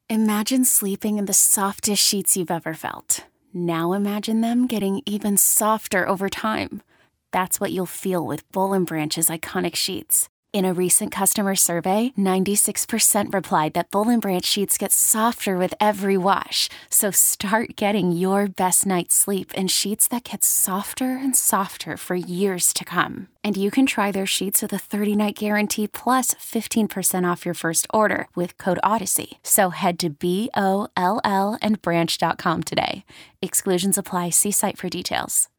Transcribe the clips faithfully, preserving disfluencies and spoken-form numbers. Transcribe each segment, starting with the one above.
Imagine sleeping in the softest sheets you've ever felt. Now imagine them getting even softer over time. That's what you'll feel with Boll and Branch's iconic sheets. In a recent customer survey, ninety-six percent replied that Boll and Branch sheets get softer with every wash. So start getting your best night's sleep in sheets that get softer and softer for years to come. And you can try their sheets with a thirty-night guarantee plus fifteen percent off your first order with code Odyssey. So head to B O L L and branch dot com today. Exclusions apply. See site for details.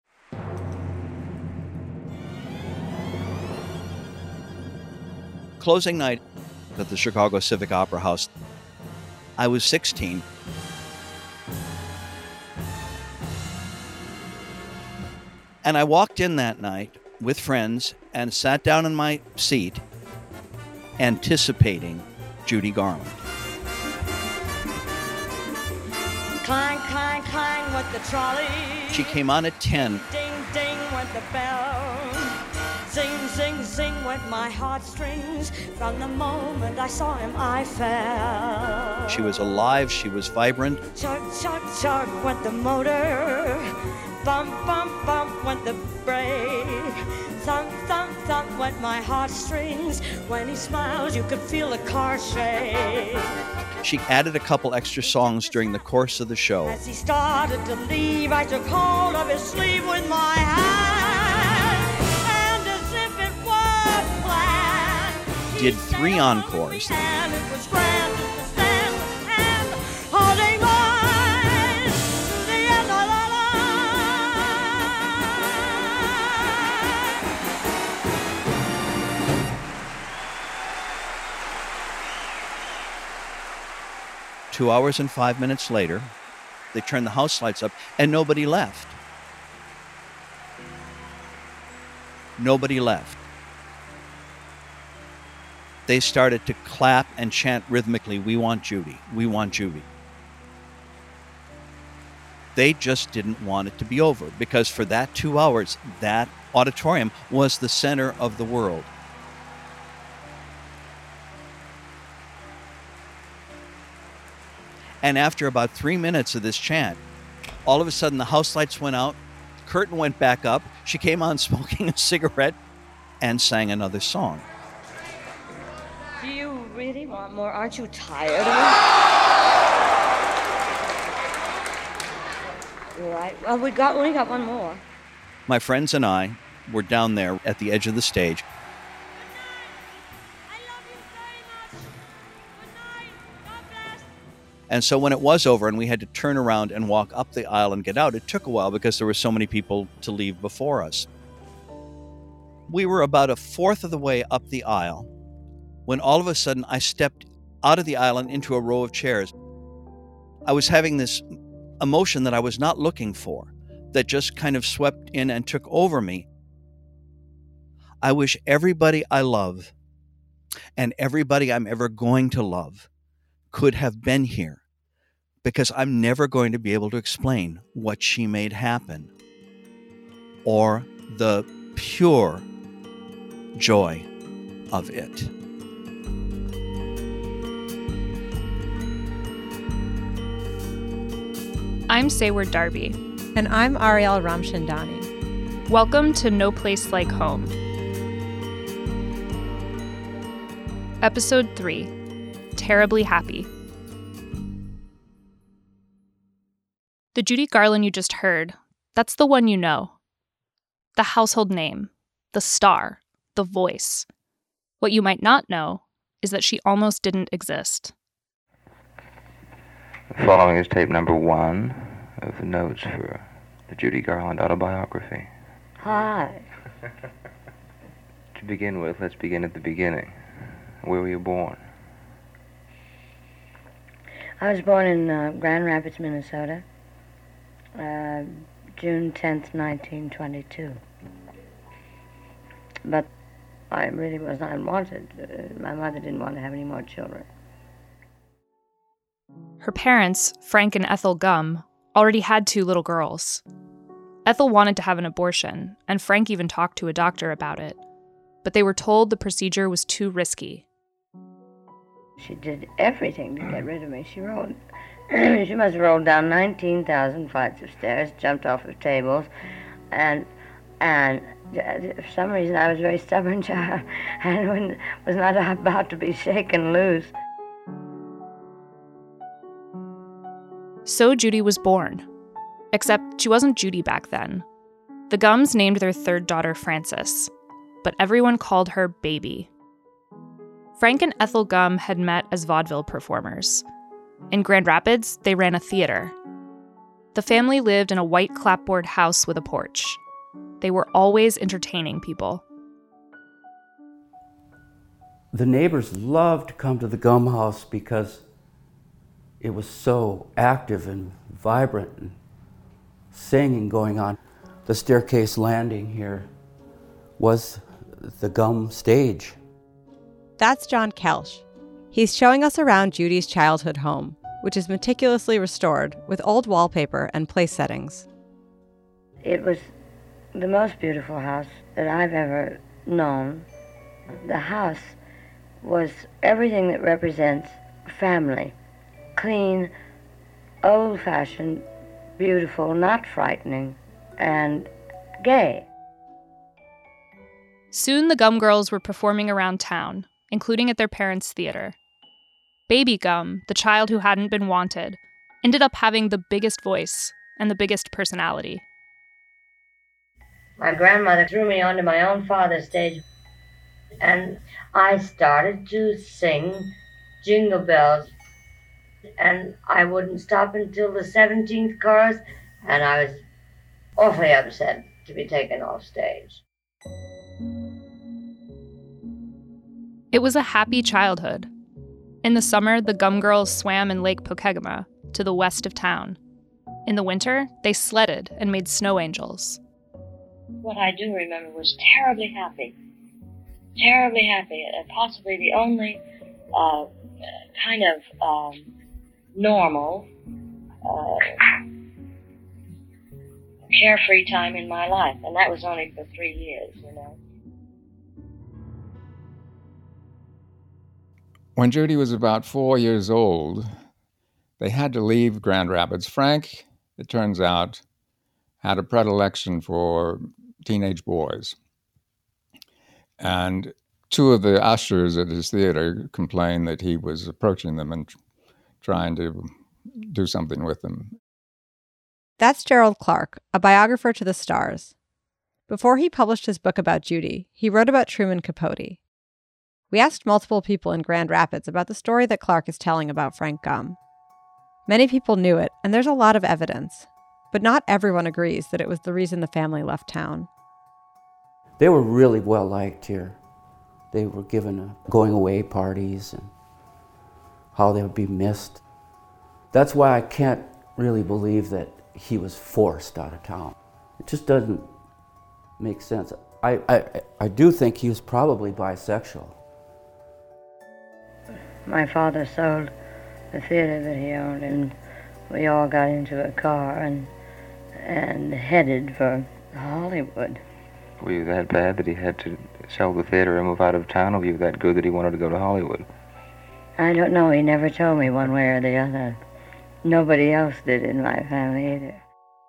Closing night at the Chicago Civic Opera House. I was sixteen. And I walked in that night with friends and sat down in my seat anticipating Judy Garland. Clang, clang, clang went the trolley. She came on at ten. Ding, ding went the bell. Zing, zing, zing went my heartstrings. From the moment I saw him, I fell. She was alive. She was vibrant. Chug, chug, chug went the motor. Bump, bump, bump went the brake. Thump, thump, thump went my heartstrings. When he smiled, you could feel the car shake. She added a couple extra songs during the course of the show. As he started to leave, I took hold of his sleeve with my hand, and as if it were planned, did three encores. And it was grand just to stand and holding on to the end of the Two hours and five minutes later, they turned the house lights up, and nobody left. Nobody left. They started to clap and chant rhythmically, "We want Judy, we want Judy." They just didn't want it to be over, because for that two hours, that auditorium was the center of the world. And after about three minutes of this chant, all of a sudden the house lights went out, the curtain went back up, she came on smoking a cigarette and sang another song. Do you really want more? Aren't you tired of it? All right. Well, we got we got one more. My friends and I were down there at the edge of the stage. And so when it was over and we had to turn around and walk up the aisle and get out, it took a while because there were so many people to leave before us. We were about a fourth of the way up the aisle when all of a sudden I stepped out of the aisle and into a row of chairs. I was having this emotion that I was not looking for, that just kind of swept in and took over me. I wish everybody I love and everybody I'm ever going to love could have been here, because I'm never going to be able to explain what she made happen or the pure joy of it. I'm Sayward Darby. And I'm Ariel Ramchandani. Welcome to No Place Like Home. Episode three, Terribly Happy. The Judy Garland you just heard, that's the one you know. The household name, the star, the voice. What you might not know is that she almost didn't exist. The following is tape number one of the notes for the Judy Garland autobiography. Hi. To begin with, let's begin at the beginning. Where were you born? I was born in uh, Grand Rapids, Minnesota, uh, June tenth, nineteen twenty-two. But I really was not wanted. Uh, my mother didn't want to have any more children. Her parents, Frank and Ethel Gumm, already had two little girls. Ethel wanted to have an abortion, and Frank even talked to a doctor about it. But they were told the procedure was too risky. She did everything to get rid of me. She rolled, she must have rolled down nineteen thousand flights of stairs, jumped off of tables, and and for some reason I was a very stubborn child and was not about to be shaken loose. So Judy was born. Except she wasn't Judy back then. The Gums named their third daughter Frances, but everyone called her Baby. Frank and Ethel Gum had met as vaudeville performers. In Grand Rapids, they ran a theater. The family lived in a white clapboard house with a porch. They were always entertaining people. The neighbors loved to come to the Gum house because it was so active and vibrant and singing going on. The staircase landing here was the Gum stage. That's John Kelsch. He's showing us around Judy's childhood home, which is meticulously restored with old wallpaper and place settings. It was the most beautiful house that I've ever known. The house was everything that represents family. Clean, old-fashioned, beautiful, not frightening, and gay. Soon the Gum Girls were performing around town, including at their parents' theater. Baby Gum, the child who hadn't been wanted, ended up having the biggest voice and the biggest personality. My grandmother threw me onto my own father's stage, and I started to sing Jingle Bells, and I wouldn't stop until the seventeenth chorus, and I was awfully upset to be taken off stage. It was a happy childhood. In the summer, the Gum Girls swam in Lake Pokegama, to the west of town. In the winter, they sledded and made snow angels. What I do remember was terribly happy. Terribly happy. Uh, possibly the only uh, kind of um, normal, uh, carefree time in my life. And that was only for three years, you know. When Judy was about four years old, they had to leave Grand Rapids. Frank, it turns out, had a predilection for teenage boys. And two of the ushers at his theater complained that he was approaching them and trying to do something with them. That's Gerald Clark, a biographer to the stars. Before he published his book about Judy, he wrote about Truman Capote. We asked multiple people in Grand Rapids about the story that Clark is telling about Frank Gum. Many people knew it, and there's a lot of evidence, but not everyone agrees that it was the reason the family left town. They were really well liked here. They were given a going away parties and how they would be missed. That's why I can't really believe that he was forced out of town. It just doesn't make sense. I, I, I do think he was probably bisexual. My father sold the theater that he owned, and we all got into a car and and headed for Hollywood. Were you that bad that he had to sell the theater and move out of town, or were you that good that he wanted to go to Hollywood? I don't know. He never told me one way or the other. Nobody else did in my family either.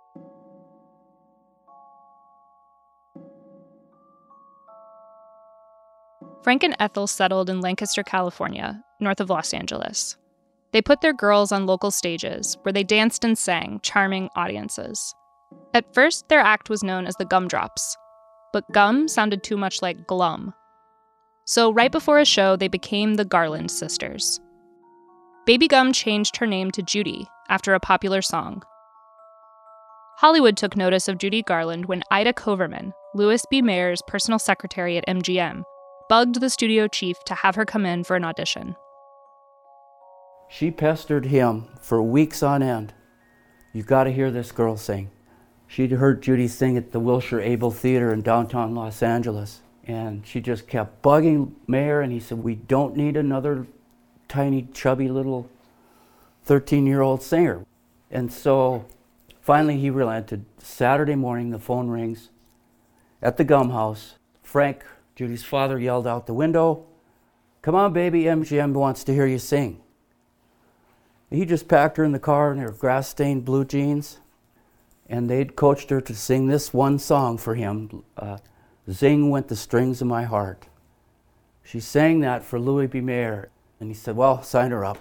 Frank and Ethel settled in Lancaster, California, north of Los Angeles. They put their girls on local stages where they danced and sang, charming audiences. At first, their act was known as the Gumdrops, but gum sounded too much like glum. So right before a show, they became the Garland Sisters. Baby Gum changed her name to Judy after a popular song. Hollywood took notice of Judy Garland when Ida Coverman, Louis B. Mayer's personal secretary at M G M, bugged the studio chief to have her come in for an audition. She pestered him for weeks on end. You've got to hear this girl sing. She'd heard Judy sing at the Wilshire Abel Theater in downtown Los Angeles, and she just kept bugging Mayer, and he said, we don't need another tiny, chubby little thirteen-year-old singer. And so finally he relented. Saturday morning, the phone rings at the Gum House. Frank, Judy's father, yelled out the window, "Come on, baby, M G M wants to hear you sing." He just packed her in the car in her grass-stained blue jeans, and they'd coached her to sing this one song for him, uh, "Zing Went the Strings of My Heart." She sang that for Louis B. Mayer, and he said, "Well, sign her up."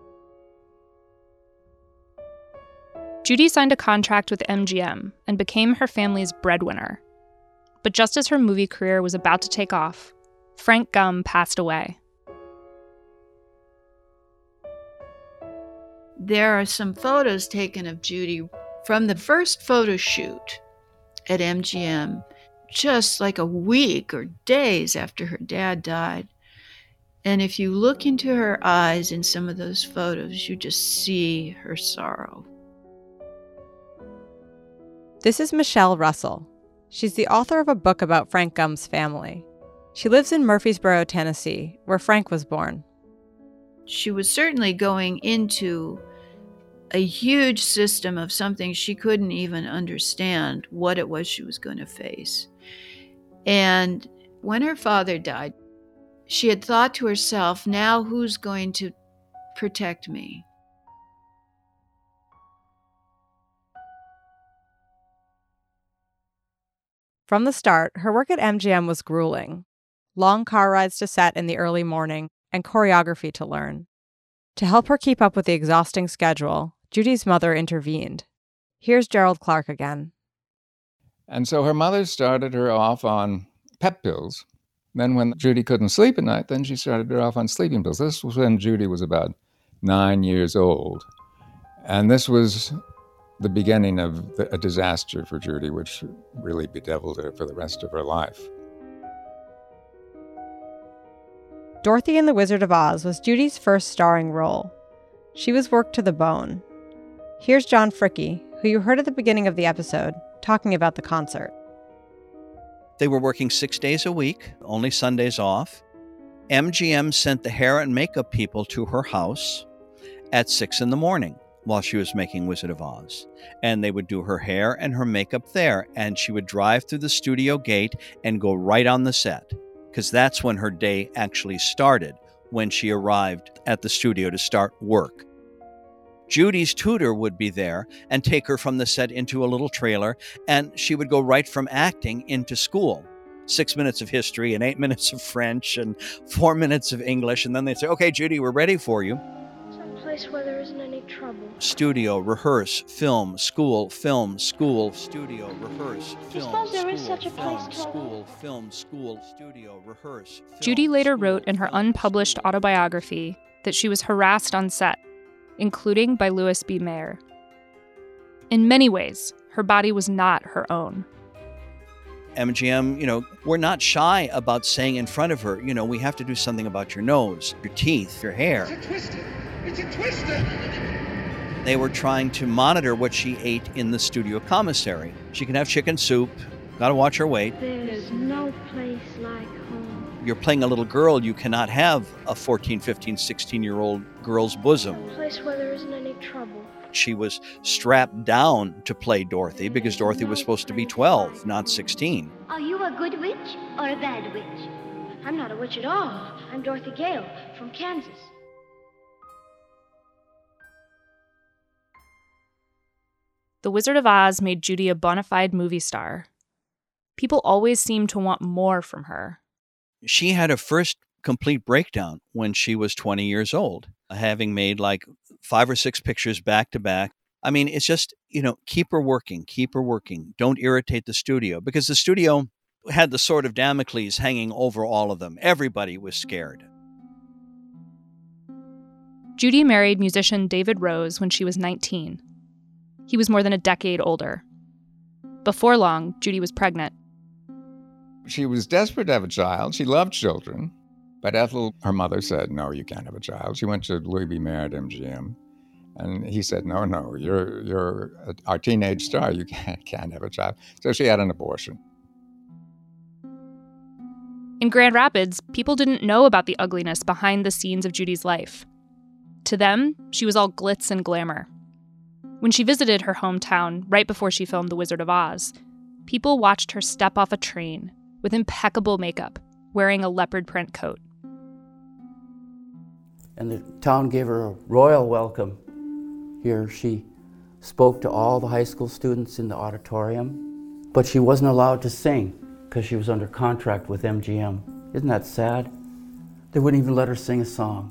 Judy signed a contract with M G M and became her family's breadwinner. But just as her movie career was about to take off, Frank Gum passed away. There are some photos taken of Judy from the first photo shoot at M G M, just like a week or days after her dad died. And if you look into her eyes in some of those photos, you just see her sorrow. This is Michelle Russell. She's the author of a book about Frank Gum's family. She lives in Murfreesboro, Tennessee, where Frank was born. She was certainly going into a huge system of something she couldn't even understand what it was she was going to face. And when her father died, she had thought to herself, now who's going to protect me? From the start, her work at M G M was grueling. Long car rides to set in the early morning and choreography to learn. To help her keep up with the exhausting schedule, Judy's mother intervened. Here's Gerald Clark again. And so her mother started her off on pep pills. Then when Judy couldn't sleep at night, then she started her off on sleeping pills. This was when Judy was about nine years old. And this was the beginning of a disaster for Judy, which really bedeviled her for the rest of her life. Dorothy in The Wizard of Oz was Judy's first starring role. She was worked to the bone. Here's John Fricke, who you heard at the beginning of the episode, talking about the concert. They were working six days a week, only Sundays off. M G M sent the hair and makeup people to her house at six in the morning while she was making Wizard of Oz. And they would do her hair and her makeup there, and she would drive through the studio gate and go right on the set, because that's when her day actually started, when she arrived at the studio to start work. Judy's tutor would be there and take her from the set into a little trailer, and she would go right from acting into school. Six minutes of history and eight minutes of French and four minutes of English, and then they'd say, "Okay, Judy, we're ready for you." Someplace where there isn't any trouble. Studio, rehearse, film, school, film, school, studio, rehearse, film, suppose there is school, such a film, place, Tola? school, film, school, studio, rehearse. Film, Judy later school, wrote in her film, unpublished school. autobiography that she was harassed on set, including by Louis B. Mayer. In many ways, her body was not her own. M G M, you know, we're not shy about saying in front of her, you know, we have to do something about your nose, your teeth, your hair. It's a twister. It's a twister. They were trying to monitor what she ate in the studio commissary. She can have chicken soup, gotta watch her weight. There's no place like home. You're playing a little girl, you cannot have a fourteen, fifteen, sixteen-year-old girl's bosom. A place where there isn't any trouble. She was strapped down to play Dorothy because Dorothy was supposed to be twelve, not sixteen. Are you a good witch or a bad witch? I'm not a witch at all. I'm Dorothy Gale from Kansas. The Wizard of Oz made Judy a bona fide movie star. People always seemed to want more from her. She had her first complete breakdown when she was twenty years old, having made like five or six pictures back to back. I mean, it's just, you know, keep her working, keep her working. Don't irritate the studio, because the studio had the sword of Damocles hanging over all of them. Everybody was scared. Judy married musician David Rose when she was nineteen. He was more than a decade older. Before long, Judy was pregnant. She was desperate to have a child. She loved children. But Ethel, her mother, said, "No, you can't have a child." She went to Louis B. Mayer at M G M. And he said, no, no, you're you're our teenage star. You can't, can't have a child. So she had an abortion. In Grand Rapids, people didn't know about the ugliness behind the scenes of Judy's life. To them, she was all glitz and glamour. When she visited her hometown right before she filmed The Wizard of Oz, people watched her step off a train with impeccable makeup, wearing a leopard print coat. and the town gave her a royal welcome here. She spoke to all the high school students in the auditorium, but she wasn't allowed to sing because she was under contract with M G M. Isn't that sad? They wouldn't even let her sing a song.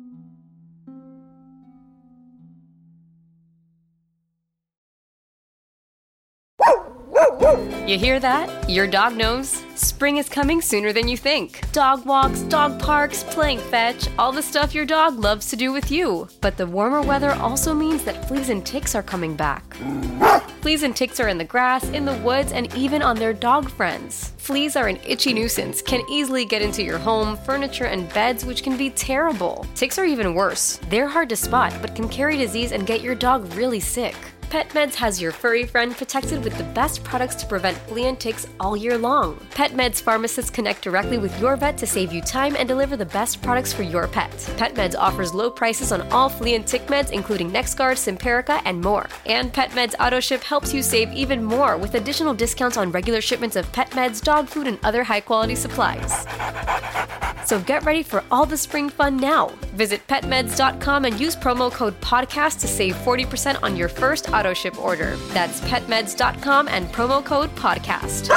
You hear that? Your dog knows. Spring is coming sooner than you think. Dog walks, dog parks, playing fetch, all the stuff your dog loves to do with you. But the warmer weather also means that fleas and ticks are coming back. Fleas and ticks are in the grass, in the woods, and even on their dog friends. Fleas are an itchy nuisance, can easily get into your home, furniture, and beds, which can be terrible. Ticks are even worse. They're hard to spot, but can carry disease and get your dog really sick. PetMeds has your furry friend protected with the best products to prevent flea and ticks all year long. PetMeds pharmacists connect directly with your vet to save you time and deliver the best products for your pet. PetMeds offers low prices on all flea and tick meds, including NexGard, Simparica, and more. And PetMeds AutoShip helps you save even more with additional discounts on regular shipments of pet meds, dog food, and other high-quality supplies. So get ready for all the spring fun now. Visit pet meds dot com and use promo code PODCAST to save forty percent on your first auto ship order. That's pet meds dot com and promo code podcast.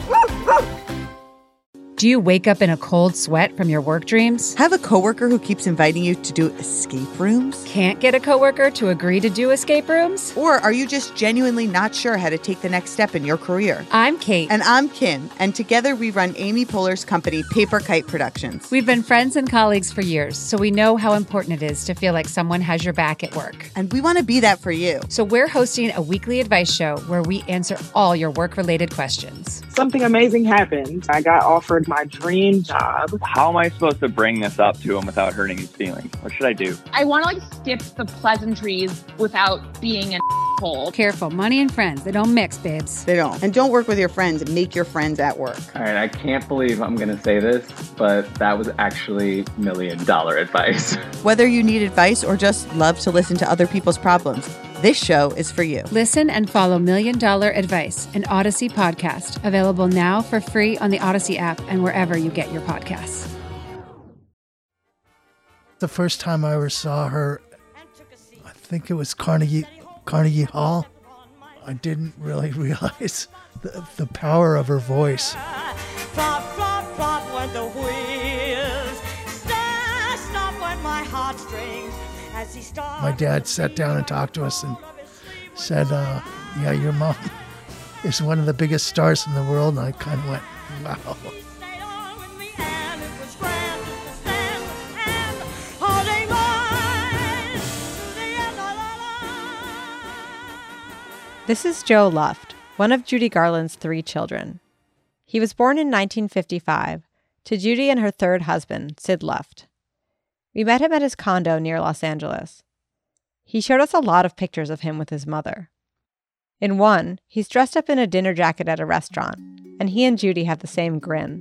Do you wake up in a cold sweat from your work dreams? Have a coworker who keeps inviting you to do escape rooms? Can't get a coworker to agree to do escape rooms? Or are you just genuinely not sure how to take the next step in your career? I'm Kate. And I'm Kim. And together we run Amy Poehler's company, Paper Kite Productions. We've been friends and colleagues for years, so we know how important it is to feel like someone has your back at work. And we want to be that for you. So we're hosting a weekly advice show where we answer all your work-related questions. Something amazing happened. I got offered my dream job. How am I supposed to bring this up to him without hurting his feelings? What should I do? I want to like skip the pleasantries without being an asshole. Careful, money and friends, they don't mix, babes. They don't. And don't work with your friends, make your friends at work. All right, I can't believe I'm going to say this, but that was actually million dollar advice. Whether you need advice or just love to listen to other people's problems, this show is for you. Listen and follow Million Dollar Advice, an Odyssey podcast, available now for free on the Odyssey app and wherever you get your podcasts. The first time I ever saw her, I think it was Carnegie Carnegie Hall. I didn't really realize the, the power of her voice. Flop, flop, flop went the wheels. Stop, stop went my heartstrings. As he started. My dad sat down and talked to us and said, uh, yeah, your mom is one of the biggest stars in the world. And I kind of went, wow. This is Joe Luft, one of Judy Garland's three children. He was born in nineteen fifty-five to Judy and her third husband, Sid Luft. We met him at his condo near Los Angeles. He showed us a lot of pictures of him with his mother. In one, he's dressed up in a dinner jacket at a restaurant, and he and Judy have the same grin.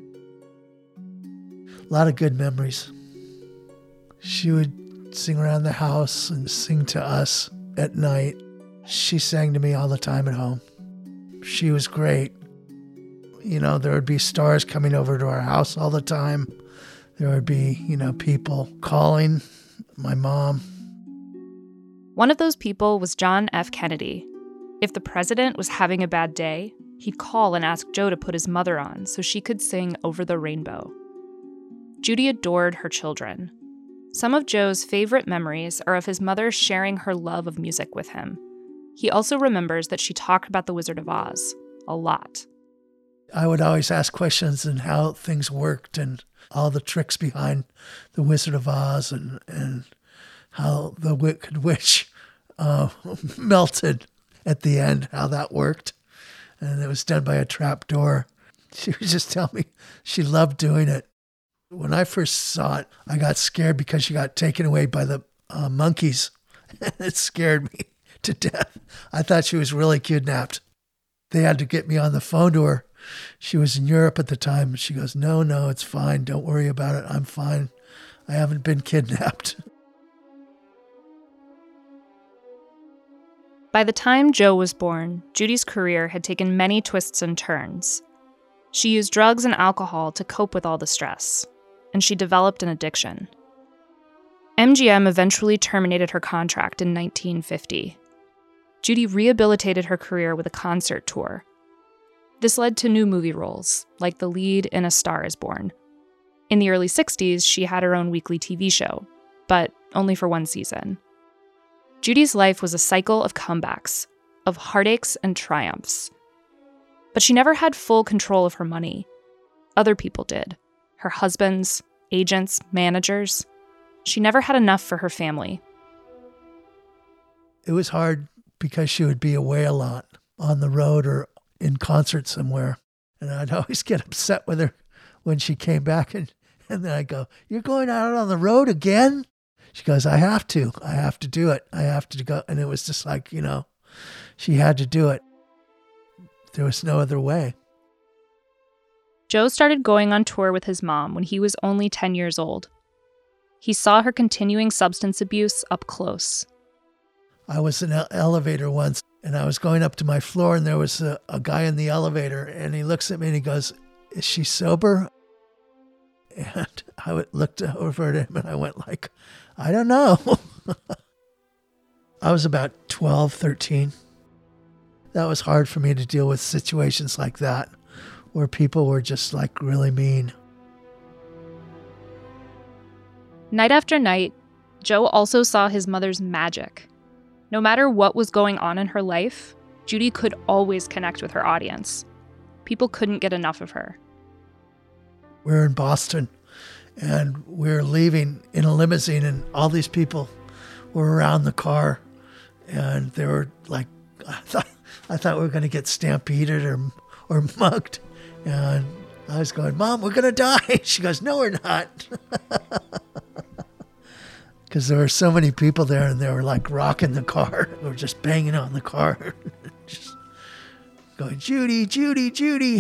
A lot of good memories. She would sing around the house and sing to us at night. She sang to me all the time at home. She was great. You know, there would be stars coming over to our house all the time. There would be, you know, people calling my mom. One of those people was John F. Kennedy. If the president was having a bad day, he'd call and ask Joe to put his mother on so she could sing Over the Rainbow. Judy adored her children. Some of Joe's favorite memories are of his mother sharing her love of music with him. He also remembers that she talked about the Wizard of Oz a lot. I would always ask questions on how things worked and all the tricks behind the Wizard of Oz and, and how the Wicked Witch uh, melted at the end, how that worked. And it was done by a trap door. She would just tell me she loved doing it. When I first saw it, I got scared because she got taken away by the uh, monkeys. And it scared me to death. I thought she was really kidnapped. They had to get me on the phone to her. She was in Europe at the time. She goes, no, no, it's fine. Don't worry about it. I'm fine. I haven't been kidnapped. By the time Joe was born, Judy's career had taken many twists and turns. She used drugs and alcohol to cope with all the stress, and she developed an addiction. M G M eventually terminated her contract in nineteen fifty. Judy rehabilitated her career with a concert tour. This led to new movie roles, like the lead in A Star is Born. In the early sixties, she had her own weekly T V show, but only for one season. Judy's life was a cycle of comebacks, of heartaches and triumphs. But she never had full control of her money. Other people did. Her husbands, agents, managers. She never had enough for her family. It was hard because she would be away a lot, on the road or in concert somewhere. And I'd always get upset with her when she came back. And, and then I'd go, "You're going out on the road again?" She goes, "I have to. I have to do it. I have to go." And it was just like, you know, she had to do it. There was no other way. Joe started going on tour with his mom when he was only ten years old. He saw her continuing substance abuse up close. I was in an elevator once, and I was going up to my floor, and there was a, a guy in the elevator, and he looks at me and he goes, "Is she sober?" And I looked over at him and I went like, "I don't know." I was about twelve, thirteen. That was hard for me to deal with situations like that, where people were just like really mean. Night after night, Joe also saw his mother's magic. No matter what was going on in her life, Judy could always connect with her audience. People couldn't get enough of her. We were in Boston, and we were leaving in a limousine, and all these people were around the car, and they were like, I thought, I thought we were going to get stampeded or or mugged. And I was going, "Mom, we're going to die." She goes, "No, we're not." Because there were so many people there, and they were like rocking the car. They were just banging on the car. Just going, "Judy, Judy, Judy."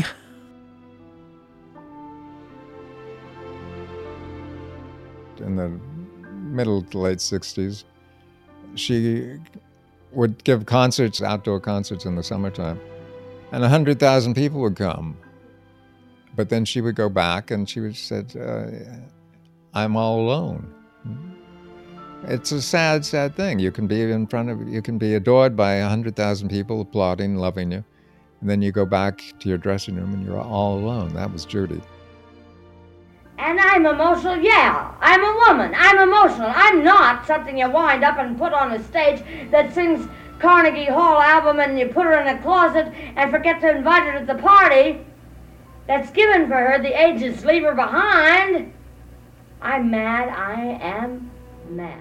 In the middle to late sixties, she would give concerts, outdoor concerts in the summertime, and one hundred thousand people would come. But then she would go back and she would said, uh, "I'm all alone." It's a sad, sad thing. You can be in front of, you can be adored by one hundred thousand people applauding, loving you, and then you go back to your dressing room and you're all alone. That was Judy. And I'm emotional, yeah. I'm a woman. I'm emotional. I'm not something you wind up and put on a stage that sings Carnegie Hall album and you put her in a closet and forget to invite her to the party that's given for her the ages leave her behind. I'm mad. I am mad.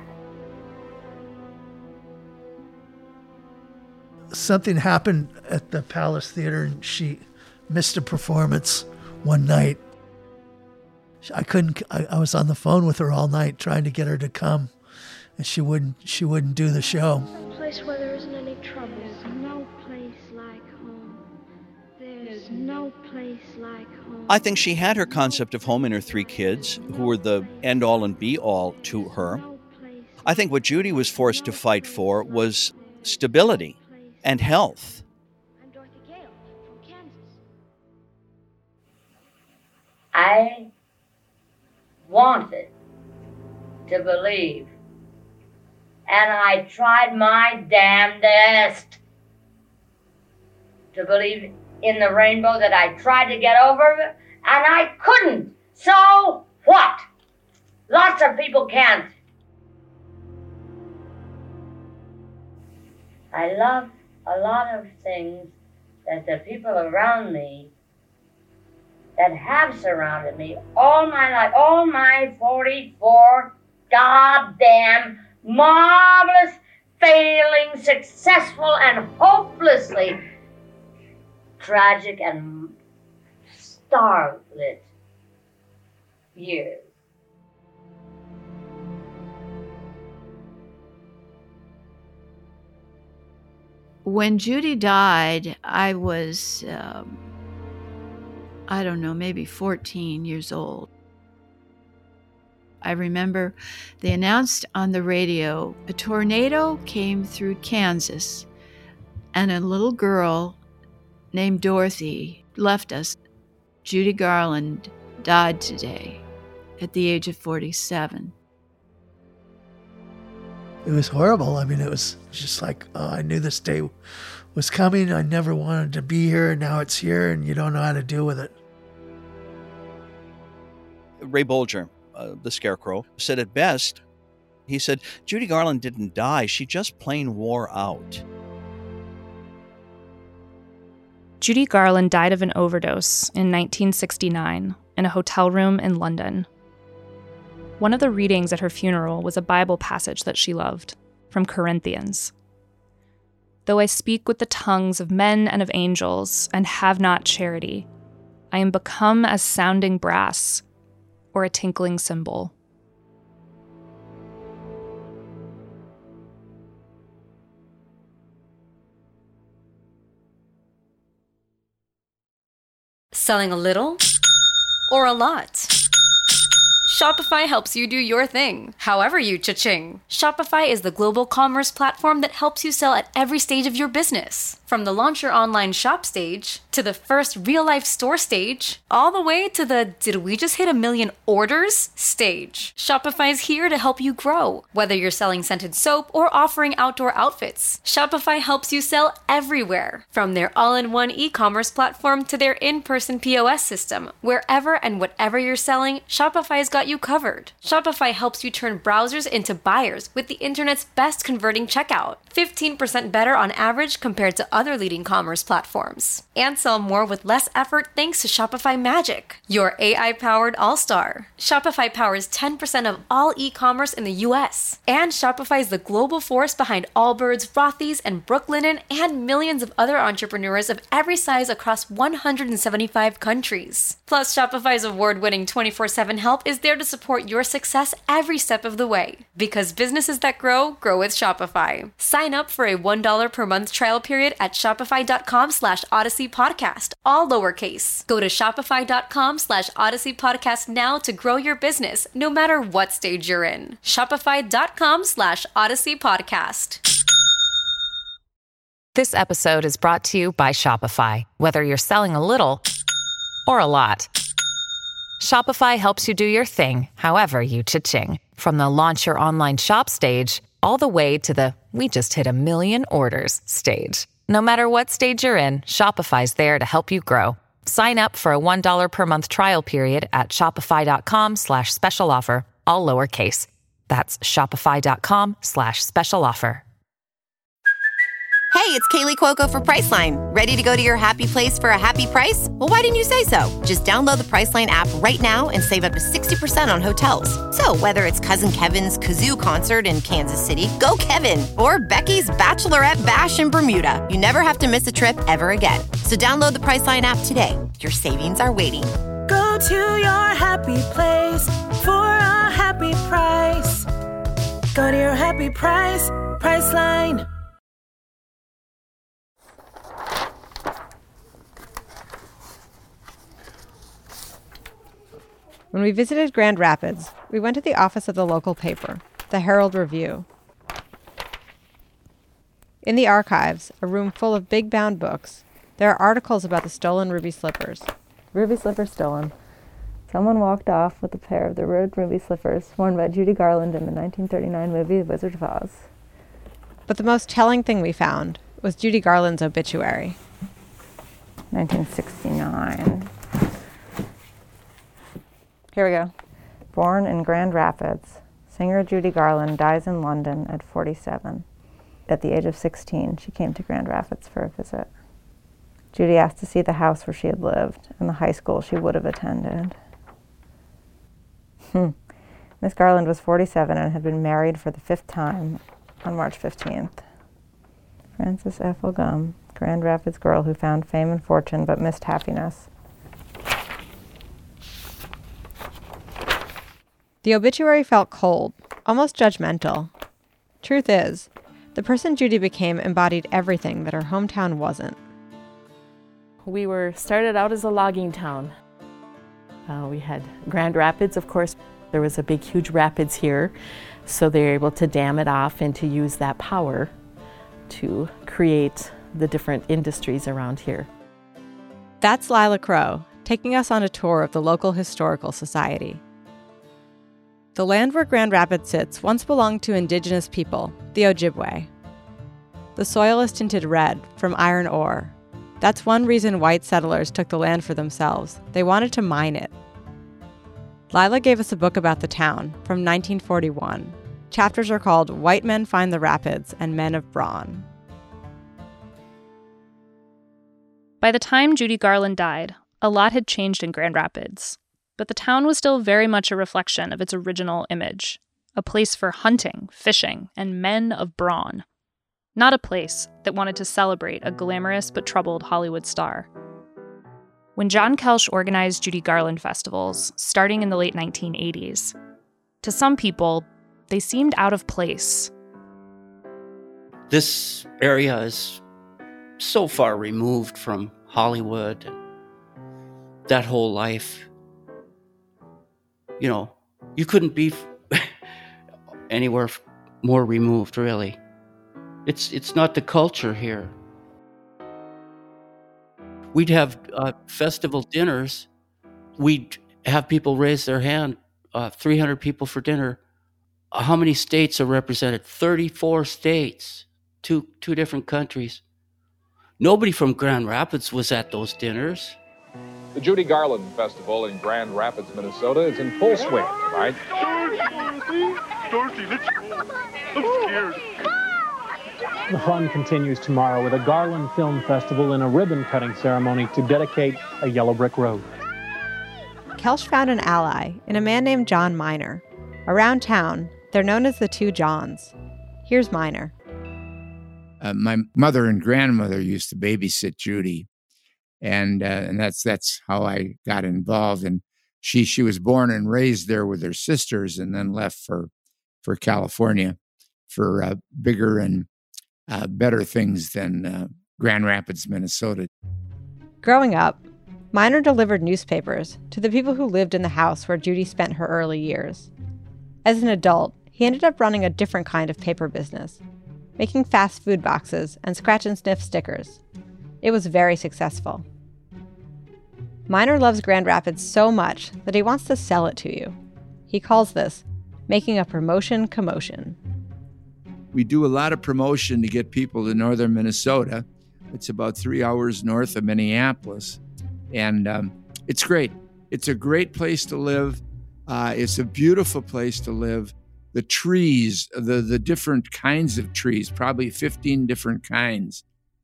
Something happened at the Palace Theater, and she missed a performance one night. I couldn't, I, I was on the phone with her all night trying to get her to come, and she wouldn't, she wouldn't do the show. A place where there isn't any trouble. There's no place like home. There's no place like home. I think she had her concept of home in her three kids, who were the end-all and be-all to her. I think what Judy was forced to fight for was stability and health. I'm Dorothy Gale from Kansas. I wanted to believe, and I tried my damnedest to believe in the rainbow that I tried to get over, and I couldn't. So what? Lots of people can't. I love a lot of things that the people around me that have surrounded me all my life, all my forty-four goddamn marvelous, failing, successful, and hopelessly tragic and starlit years. When Judy died, I was, um, I don't know, maybe fourteen years old. I remember they announced on the radio a tornado came through Kansas and a little girl named Dorothy left us. Judy Garland died today at the age of forty-seven. it was horrible. I mean, it was just like, oh, I knew this day was coming. I never wanted to be here. And now it's here, and you don't know how to deal with it. Ray Bolger, uh, the Scarecrow, said it best. He said, Judy Garland didn't die. She just plain wore out. Judy Garland died of an overdose in nineteen sixty-nine in a hotel room in London. One of the readings at her funeral was a Bible passage that she loved, from Corinthians. Though I speak with the tongues of men and of angels, and have not charity, I am become as sounding brass, or a tinkling cymbal. Selling a little or a lot? Shopify helps you do your thing, however you cha-ching. Shopify is the global commerce platform that helps you sell at every stage of your business. From the launch your online shop stage, to the first real-life store stage, all the way to the did we just hit a million orders stage. Shopify's here to help you grow. Whether you're selling scented soap or offering outdoor outfits, Shopify helps you sell everywhere. From their all-in-one e-commerce platform to their in-person P O S system, wherever and whatever you're selling, Shopify's got you covered. Shopify helps you turn browsers into buyers with the internet's best converting checkout. fifteen percent better on average compared to other leading commerce platforms. And sell more with less effort thanks to Shopify Magic, your A I-powered all-star. Shopify powers ten percent of all e-commerce in the U S. And Shopify is the global force behind Allbirds, Rothy's, and Brooklinen, and millions of other entrepreneurs of every size across one hundred seventy-five countries. Plus, Shopify's award-winning twenty-four seven help is there to support your success every step of the way. Because businesses that grow, grow with Shopify. Sign up for a one dollar per month trial period at shopify.com slash Odyssey Podcast, all lowercase. Go to shopify.com slash Odyssey Podcast now to grow your business, no matter what stage you're in. Shopify.com slash Odyssey Podcast. This episode is brought to you by Shopify. Whether you're selling a little or a lot, Shopify helps you do your thing, however you cha-ching. From the launch your online shop stage, all the way to the we just hit a million orders stage. No matter what stage you're in, Shopify's there to help you grow. Sign up for a one dollar per month trial period at shopify.com slash special offer, all lowercase. That's shopify.com slash special offer. Hey, it's Kaylee Cuoco for Priceline. Ready to go to your happy place for a happy price? Well, why didn't you say so? Just download the Priceline app right now and save up to sixty percent on hotels. So whether it's Cousin Kevin's Kazoo Concert in Kansas City, go Kevin, or Becky's Bachelorette Bash in Bermuda, you never have to miss a trip ever again. So download the Priceline app today. Your savings are waiting. Go to your happy place for a happy price. Go to your happy price, Priceline. When we visited Grand Rapids, we went to the office of the local paper, the Herald Review. In the archives, a room full of big bound books, there are articles about the stolen ruby slippers. Ruby slippers stolen. Someone walked off with a pair of the red ruby slippers worn by Judy Garland in the nineteen thirty-nine movie The Wizard of Oz. But the most telling thing we found was Judy Garland's obituary. nineteen sixty-nine. Here we go. Born in Grand Rapids, singer Judy Garland dies in London at forty-seven. At the age of sixteen, she came to Grand Rapids for a visit. Judy asked to see the house where she had lived and the high school she would have attended. Hmm. Miss Garland was forty-seven and had been married for the fifth time on March fifteenth. Frances Ethel Gum, Grand Rapids girl who found fame and fortune but missed happiness. The obituary felt cold, almost judgmental. Truth is, the person Judy became embodied everything that her hometown wasn't. We were started out as a logging town. Uh, we had Grand Rapids, of course. There was a big, huge rapids here, so they were able to dam it off and to use that power to create the different industries around here. That's Lila Crow, taking us on a tour of the local historical society. The land where Grand Rapids sits once belonged to indigenous people, the Ojibwe. The soil is tinted red from iron ore. That's one reason white settlers took the land for themselves. They wanted to mine it. Lila gave us a book about the town from nineteen forty-one. Chapters are called White Men Find the Rapids and Men of Brawn. By the time Judy Garland died, a lot had changed in Grand Rapids, but the town was still very much a reflection of its original image, a place for hunting, fishing, and men of brawn, not a place that wanted to celebrate a glamorous but troubled Hollywood star. When John Kelsch organized Judy Garland festivals, starting in the late nineteen eighties, to some people, they seemed out of place. This area is so far removed from Hollywood and that whole life. You know, you couldn't be anywhere more removed, really. It's it's not the culture here. We'd have uh, festival dinners. We'd have people raise their hand, uh, three hundred people for dinner. Uh, how many states are represented? thirty-four states, two two different countries. Nobody from Grand Rapids was at those dinners. The Judy Garland Festival in Grand Rapids, Minnesota is in full swing tonight. Dorothy, let's go. I'm scared. The fun continues tomorrow with a Garland Film Festival and a ribbon-cutting ceremony to dedicate a yellow brick road. Kelsch found an ally in a man named John Miner. Around town, they're known as the Two Johns. Here's Miner. Uh, my mother and grandmother used to babysit Judy, and uh, and that's that's how I got involved. And she she was born and raised there with her sisters, and then left for for California for uh, bigger and uh, better things than uh, Grand Rapids, Minnesota. Growing up, Miner delivered newspapers to the people who lived in the house where Judy spent her early years. As an adult, he ended up running a different kind of paper business, making fast food boxes and scratch and sniff stickers. It was very successful. Miner loves Grand Rapids so much that he wants to sell it to you. He calls this making a promotion commotion. We do a lot of promotion to get people to northern Minnesota. It's about three hours north of Minneapolis. And um, it's great. It's a great place to live. Uh, it's a beautiful place to live. The trees, the, the different kinds of trees, probably fifteen different kinds.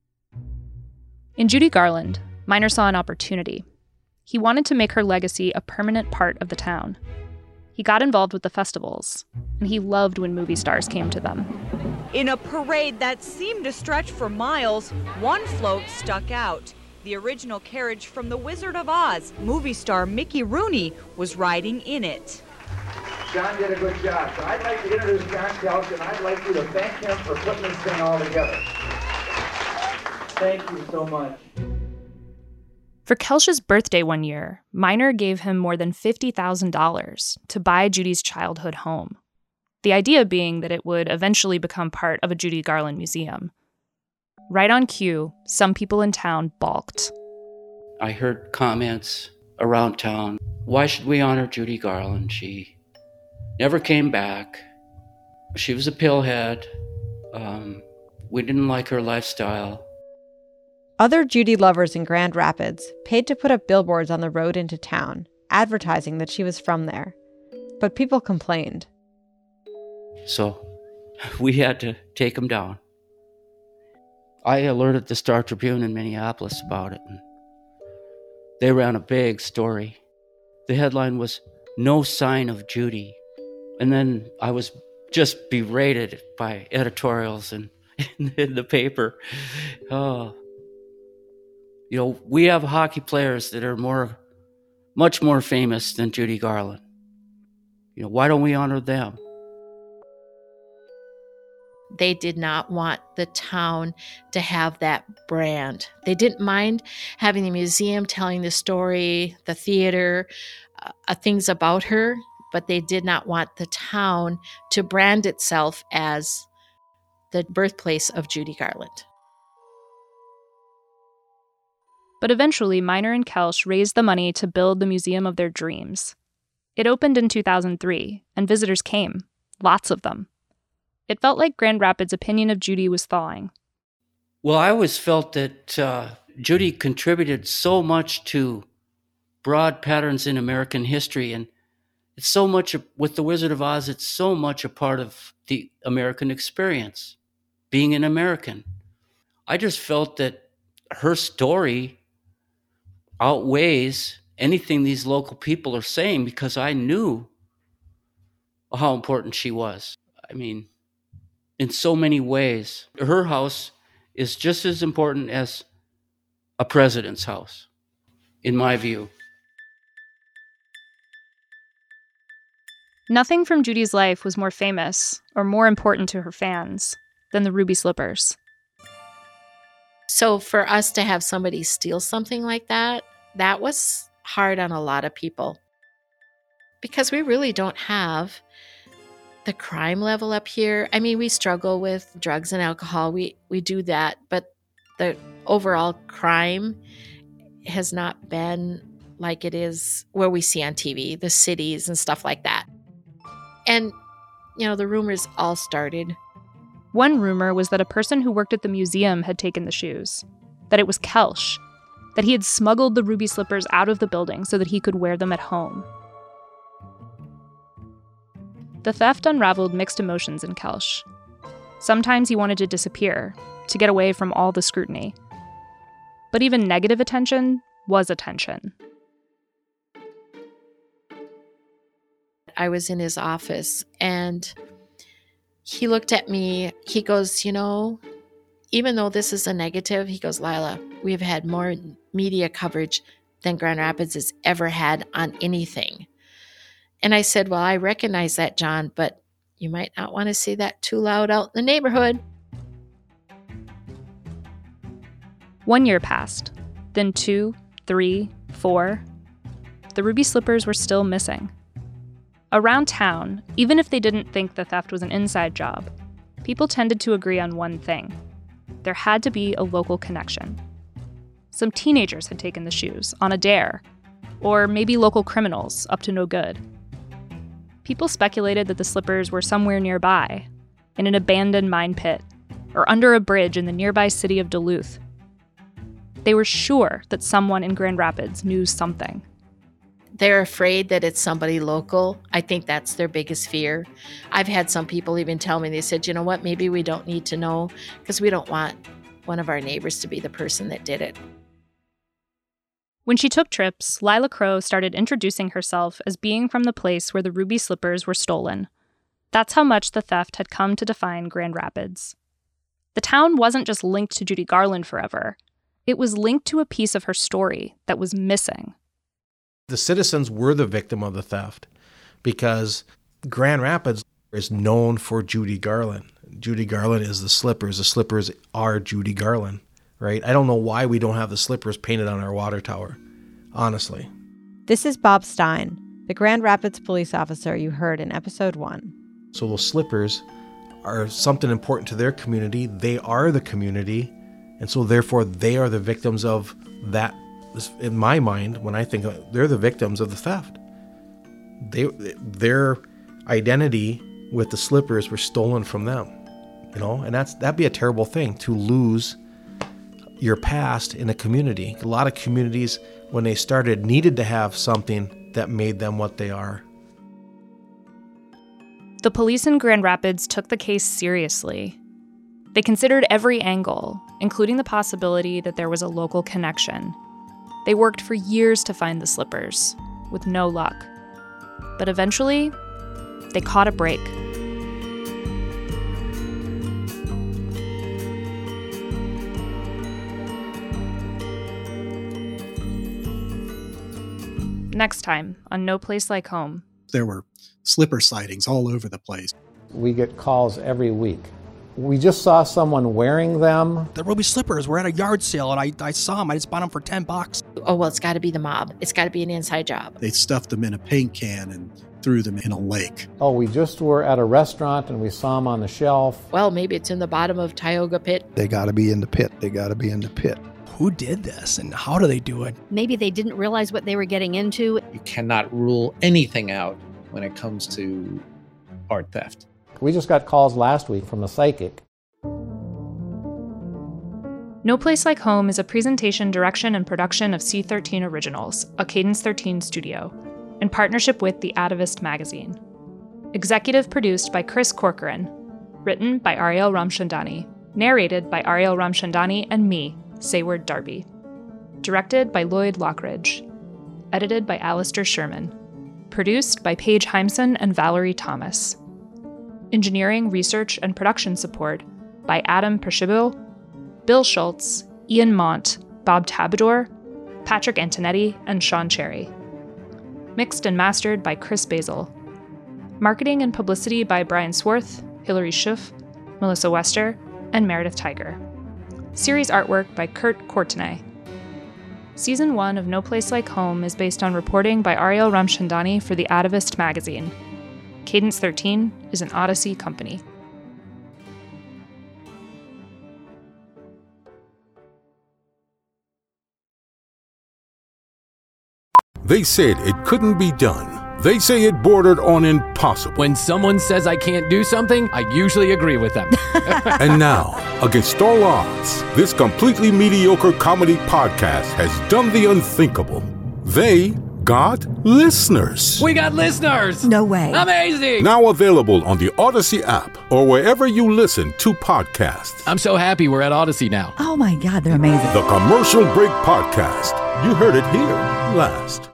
In Judy Garland, Miner saw an opportunity. He wanted to make her legacy a permanent part of the town. He got involved with the festivals, and he loved when movie stars came to them. In a parade that seemed to stretch for miles, one float stuck out. The original carriage from The Wizard of Oz. Movie star Mickey Rooney was riding in it. John did a good job. So I'd like to introduce John Kelsch, and I'd like you to thank him for putting this thing all together. Thank you so much. For Kelsch's birthday one year, Miner gave him more than fifty thousand dollars to buy Judy's childhood home. The idea being that it would eventually become part of a Judy Garland museum. Right on cue, some people in town balked. I heard comments around town. Why should we honor Judy Garland? She never came back. She was a pillhead. Um, we didn't like her lifestyle. Other Judy lovers in Grand Rapids paid to put up billboards on the road into town, advertising that she was from there. But people complained. So we had to take them down. I alerted the Star Tribune in Minneapolis about it, and they ran a big story. The headline was, "No Sign of Judy." And then I was just berated by editorials and in, in the paper. Oh. You know, we have hockey players that are more, much more famous than Judy Garland. You know, why don't we honor them? They did not want the town to have that brand. They didn't mind having the museum telling the story, the theater, uh, things about her, but they did not want the town to brand itself as the birthplace of Judy Garland. But eventually, Miner and Kelsch raised the money to build the museum of their dreams. It opened in two thousand three, and visitors came, lots of them. It felt like Grand Rapids' opinion of Judy was thawing. Well, I always felt that uh, Judy contributed so much to broad patterns in American history, and it's so much, a, with The Wizard of Oz, it's so much a part of the American experience, being an American. I just felt that her story outweighs anything these local people are saying, because I knew how important she was. I mean, in so many ways, her house is just as important as a president's house, in my view. Nothing from Judy's life was more famous or more important to her fans than the ruby slippers. So for us to have somebody steal something like that, that was hard on a lot of people. Because we really don't have the crime level up here. I mean, we struggle with drugs and alcohol. We we do that, but the overall crime has not been like it is where we see on T V, the cities and stuff like that. And, you know, the rumors all started. One rumor was that a person who worked at the museum had taken the shoes, that it was Kelsch, that he had smuggled the ruby slippers out of the building so that he could wear them at home. The theft unraveled mixed emotions in Kelsch. Sometimes he wanted to disappear, to get away from all the scrutiny. But even negative attention was attention. I was in his office and he looked at me. He goes, you know, even though this is a negative, he goes, Lila, we've had more media coverage than Grand Rapids has ever had on anything. And I said, well, I recognize that, John, but you might not want to see that too loud out in the neighborhood. One year passed, then two, three, four. The ruby slippers were still missing. Around town, even if they didn't think the theft was an inside job, people tended to agree on one thing. There had to be a local connection. Some teenagers had taken the shoes on a dare, or maybe local criminals up to no good. People speculated that the slippers were somewhere nearby, in an abandoned mine pit, or under a bridge in the nearby city of Duluth. They were sure that someone in Grand Rapids knew something. They're afraid that it's somebody local. I think that's their biggest fear. I've had some people even tell me, they said, you know what, maybe we don't need to know because we don't want one of our neighbors to be the person that did it. When she took trips, Lila Crow started introducing herself as being from the place where the ruby slippers were stolen. That's how much the theft had come to define Grand Rapids. The town wasn't just linked to Judy Garland forever. It was linked to a piece of her story that was missing. The citizens were the victim of the theft because Grand Rapids is known for Judy Garland. Judy Garland is the slippers. The slippers are Judy Garland, right? I don't know why we don't have the slippers painted on our water tower, honestly. This is Bob Stein, the Grand Rapids police officer you heard in episode one. So those slippers are something important to their community. They are the community, and so therefore they are the victims of that. In my mind, when I think of, they're the victims of the theft. They, their identity with the slippers were stolen from them, you know, and that's that'd be a terrible thing to lose your past in a community. A lot of communities, when they started, needed to have something that made them what they are. The police in Grand Rapids took the case seriously. They considered every angle, including the possibility that there was a local connection. They worked for years to find the slippers, with no luck. But eventually, they caught a break. Next time on No Place Like Home. There were slipper sightings all over the place. We get calls every week. We just saw someone wearing them. The ruby slippers were at a yard sale, and I, I saw them. I just bought them for ten bucks. Oh, well, it's got to be the mob. It's got to be an inside job. They stuffed them in a paint can and threw them in a lake. Oh, we just were at a restaurant, and we saw them on the shelf. Well, maybe it's in the bottom of Tioga Pit. They got to be in the pit. They got to be in the pit. who did this and how do they do it? Maybe they didn't realize what they were getting into. You cannot rule anything out when it comes to art theft. We just got calls last week from a psychic. No Place Like Home is a presentation, direction, and production of C thirteen Originals, a Cadence thirteen studio, in partnership with The Atavist magazine. Executive produced by Chris Corcoran. Written by Ariel Ramchandani. Narrated by Ariel Ramchandani and me, Sayward Darby. Directed by Lloyd Lockridge. Edited by Alistair Sherman. Produced by Paige Heimson and Valerie Thomas. Engineering, research, and production support by Adam Pershibil, Bill Schultz, Ian Mont, Bob Tabador, Patrick Antonetti, and Sean Cherry. Mixed and mastered by Chris Basil. Marketing and publicity by Brian Swarth, Hilary Schuff, Melissa Wester, and Meredith Tiger. Series artwork by Kurt Courtenay. Season one of No Place Like Home is based on reporting by Ariel Ramchandani for The Atavist magazine. Cadence thirteen is an Odyssey company. They said it couldn't be done. They say it bordered on impossible. When someone says I can't do something, I usually agree with them. And now, against all odds, this completely mediocre comedy podcast has done the unthinkable. They got listeners. We got listeners! No way. Amazing! Now available on the Odyssey app or wherever you listen to podcasts. I'm so happy we're at Odyssey now. Oh my God, they're amazing. The Commercial Break Podcast. You heard it here last.